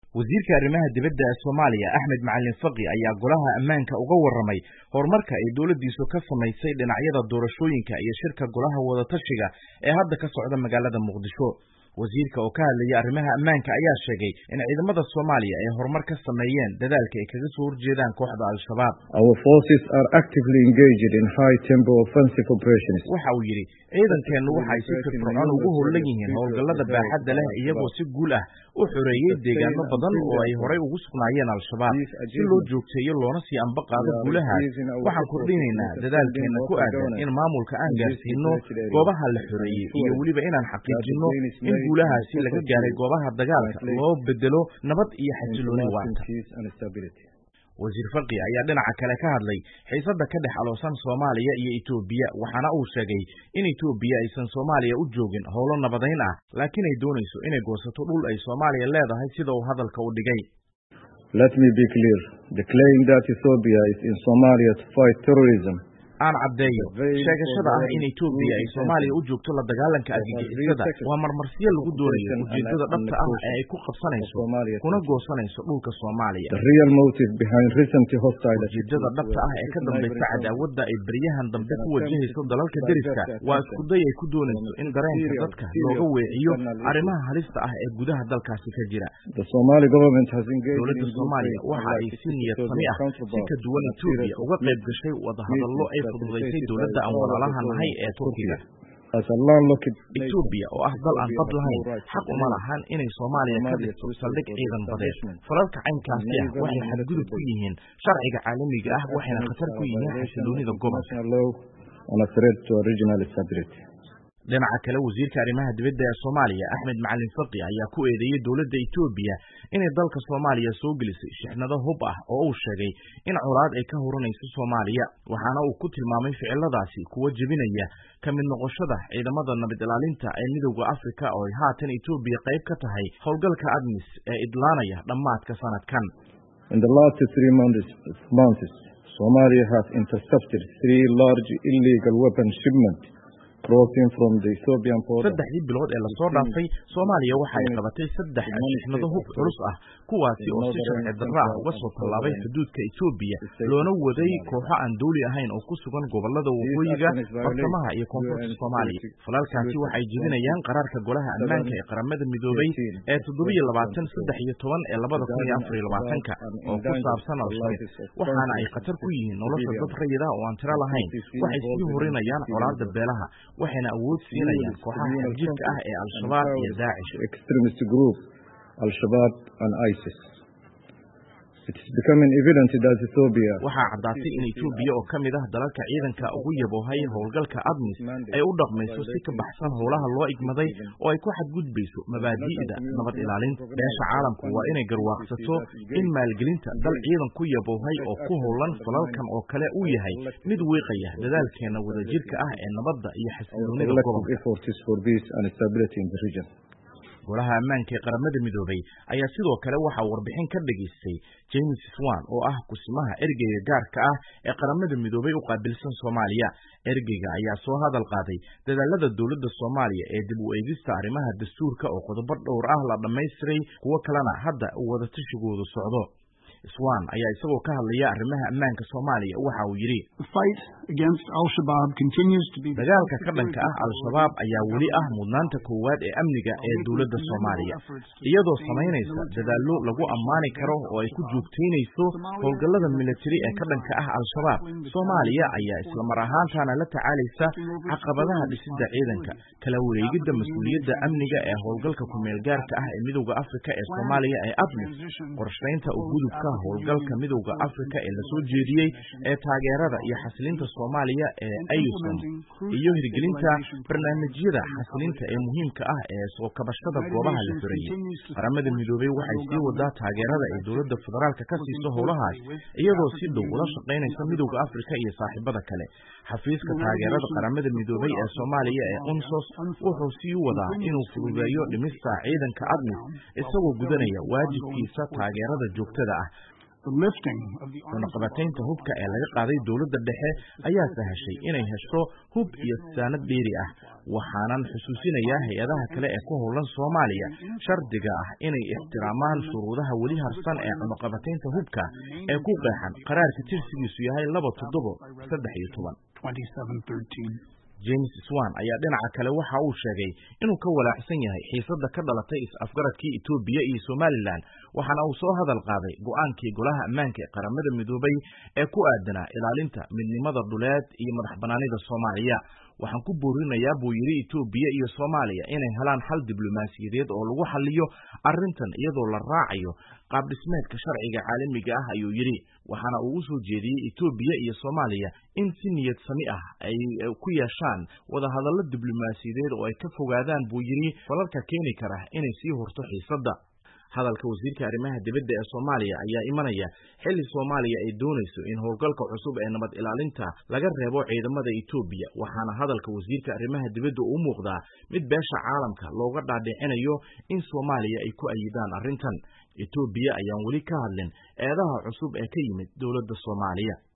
wasiirka arrimaha dibadda ee Soomaaliya Axmed Macalin Faqi ayaa golaha ammaanka uga warramay horumarka ay dawladdiisu ka samaysay dhinacyada doorashooyinka iyo shirka golaha wada tashiga ee hadda ka socda magaalada Muqdisho. wasiirka oo ka hadlayay arrimaha ammaanka ayaa sheegay in ciidamada Soomaaliya ay horumar ka sameeyeen dadaalka ay kaga soo horjeedaan kooxda Al-Shabaab. Our forces are actively engaged in high-tempo offensive operations. Waxa uu yiri ciidankeenu waxa ay si firfircoon ugu howlan yihiin howlgallada baaxadda leh iyagoo si guul ah u xoreeyay deegaano badan oo ay horay ugu sugnaayeen Al-Shabaab. Si loo joogteeyo loona sii anba qaado guulahaas, waxaan kordhinaynaa dadaalkeena ku aadan in maamulka aan gaarsiino goobaha la xoreeyay iyo weliba inaan xaqiijino in guulahaasi laga gaaray goobaha dagaalka loo bedelo nabad iyo xasilooni waarta. wasiir Faqi ayaa dhinaca kale ka hadlay xiisadda ka dhex aloosan Soomaaliya iyo Itoobiya, waxaana uu sheegay in Itoobiya aysan Soomaaliya u joogin howlo nabadeyn ah, laakiin ay doonayso inay goosato dhul ay Soomaaliya leedahay sida uu hadalka u dhigay. Let me be clear. The claim that Ethiopia is in Somalia to fight terrorism aan caddeeyo sheegashada ah in Itoobiya ay Soomaaliya u joogto la dagaalanka argagixisada waa marmarsiyo lagu doonayo ujeedada dhabta ah ee ay ku qabsanayso kuna goosanayso dhulka Soomaaliya. The real motive behind recent hostile ujeedada dhabta ah ee ka dambaysa cadaawadda ay baryahan dambe ku wajahayso dalalka deriska waa isku day ay ku doonayso in dareenka dadka looga weeciyo arrimaha halista ah ee gudaha dalkaasi ka jira. The Somali government has engaged dowladda Soomaaliya waxa ay si niyad sami ah si ka duwan Itoobiya uga qayb gashay wadahadallo ay fududaysay dowladda aan walaalaha nahay ee Turkiga. Itoobiya oo ah dal aan bad lahayn xaq uma lahan inay Soomaaliya ka dhigto saldhig ciidan badeed. falalka caynkaasi ah waxay xadgudub ku yihiin sharciga caalamiga ah waxayna khatar ku yihiin xasiloonida gobolka. dhinaca kale wasiirka arrimaha dibadda ee Soomaaliya Axmed Macalin Faqi ayaa ku eedeeyay dowladda Itoobiya inay dalka Soomaaliya soo gelisay shixnado hub ah oo uu sheegay in colaad ay ka horanayso Soomaaliya, waxaana uu ku tilmaamay ficiladaasi kuwa jebinaya ka mid noqoshada ciidamada nabad ilaalinta ee Midowga Afrika oo ay haatan Itoobiya qayb ka tahay howlgalka ADMIS ee idlaanaya dhammaadka sanadkan. In the last 3 months, Somalia has intercepted 3 large illegal weapon shipments crossing from the Ethiopian border. saddexdii bilood ee la soo dhaafay Soomaaliya waxa ay qabatay 3 shixnado hub culus ah kuwaasi oo si sharci darro ah uga soo tallaabay xuduudka Itoobiya loona waday kooxo aan dawli ahayn oo ku sugan gobolada waqooyiga, bartamaha iyo koonfurta Soomaaliya. falalkaasi waxay jebinayaan qaraarka golaha ammaanka ee qaramada midoobay ee 713 ee 2024 oo ku saabsan Al-Shabaab, waxaana ay khatar ku yihiin nolosha dad rayid ah oo aan tiro lahayn. waxay sii horinayaan colaadda beelaha, waxayna awood siinayaan kooxaha xagjirka ah ee Al-Shabaab iyo Daesh. Extremist group Al-Shabaab and ISIS. It is becoming evident that Ethiopia waxaa caddaatay in Itoobiya oo ka mid ah dalalka ciidanka ugu yaboohay howlgalka ADMIS ay u dhaqmayso si ka baxsan howlaha loo igmaday oo ay ku xadgudbayso mabaadi'da nabad ilaalinta. beesha caalamku waa inay garwaaqsato in maalgelinta dal ciidan ku yaboohay oo ku howlan falalkan oo kale uu yahay mid wiiqaya dadaalkeena wadajirka ah ee nabadda iyo xasiloonida gobolka. golaha ammaanka ee qaramada midoobay ayaa sidoo kale waxa warbixin ka dhageystay James Swan oo ah kusimaha ergeyga gaarka ah ee qaramada midoobay u qaabilsan Soomaaliya. ergeyga ayaa soo hadal qaaday dadaalada dowladda Soomaaliya ee dib u eegista arrimaha dastuurka oo qodobo dhowr ah la dhameystiray, kuwa kalena hadda wada tashigoodu socdo. Swan ayaa isagoo ka hadlaya arrimaha ammaanka Soomaaliya waxa uu yiri dagaalka ka dhanka ah Al-Shabaab ayaa weli ah mudnaanta koowaad ee amniga ee dowladda Soomaaliya, iyadoo samaynaysa dadaallo lagu ammaani karo oo ay ku joogteynayso howlgallada militari ee ka dhanka ah Al-Shabaab. Soomaaliya ayaa isla mar ahaantaana la tacaalaysa caqabadaha dhisidda ciidanka, kala wareegidda mas'uuliyadda amniga ee howlgalka ku-meel gaarka ah ee Midowga Afrika ee Soomaaliya ee ADMIS, qorshaynta u gudubka howlgalka Midowga Afrika ee la soo jeediyey ee taageerada iyo xasilinta Soomaaliya ee AUSOM, iyo hirgelinta barnaamijyada xasilinta ee muhiimka ah ee soo kabashada goobaha la xoreeyay. qaramada midoobay waxay sii wadaa taageerada ay dowladda federaalka ka siiso howlahaas, iyadoo si dhow ula shaqaynaysa Midowga Afrika iyo saaxiibada kale. xafiiska taageerada qaramada midoobay ee Soomaaliya ee UNSOS wuxuu sii wadaa inuu fududeeyo dhimista ciidanka ADMIS isagoo gudanaya waajibkiisa taageerada joogtada ah. cunaqabataynta hubka ee laga qaaday dowladda dhexe ayaa sahashay inay hesho hub iyo saanad dheeri ah, waxaanan xusuusinayaa hay-adaha kale ee ku howlan Soomaaliya shardiga ah inay ixtiraamaan shuruudaha weli harsan ee cunaqabataynta hubka ee ku qeexan qaraarka tirsigiisu yahay 2713. James Swan ayaa dhinaca kale waxa uu sheegay inuu ka walaacsan yahay xiisadda ka dhalatay is-afgaradkii Itoobiya iyo Somaliland, waxaana uu soo hadal qaaday go'aankii Golaha Ammaanka ee Qaramada Midoobay ee ku aadanaa ilaalinta midnimada dhuleed iyo madax-bannaanida Soomaaliya. Waxaan ku boorinayaa buu yiri Itoobiya iyo Soomaaliya inay helaan xal diblomaasiyadeed oo lagu xalliyo arrintan iyadoo la raacayo qaab dhismeedka sharciga caalamiga ah, ayuu yiri. Waxaana uu u soo jeediyey Itoobiya iyo Soomaaliya in si niyad sami ah ay ku yeeshaan wada hadallo diblomaasiyadeed oo ay ka fogaadaan buu yiri falalka keeni kara inay sii horto xiisadda. Hadalka wasiirka arrimaha dibadda ee Soomaaliya ayaa imanaya xilli Soomaaliya ay doonayso in howlgalka cusub ee nabad ilaalinta laga reebo ciidamada Itoobiya, waxaana hadalka wasiirka arrimaha dibadda u muuqdaa mid beesha caalamka looga dhaadhicinayo in Soomaaliya ay ku ayidaan arrintan. Itoobiya ayaan weli ka hadlin eedaha cusub ee ka yimid dowladda Soomaaliya.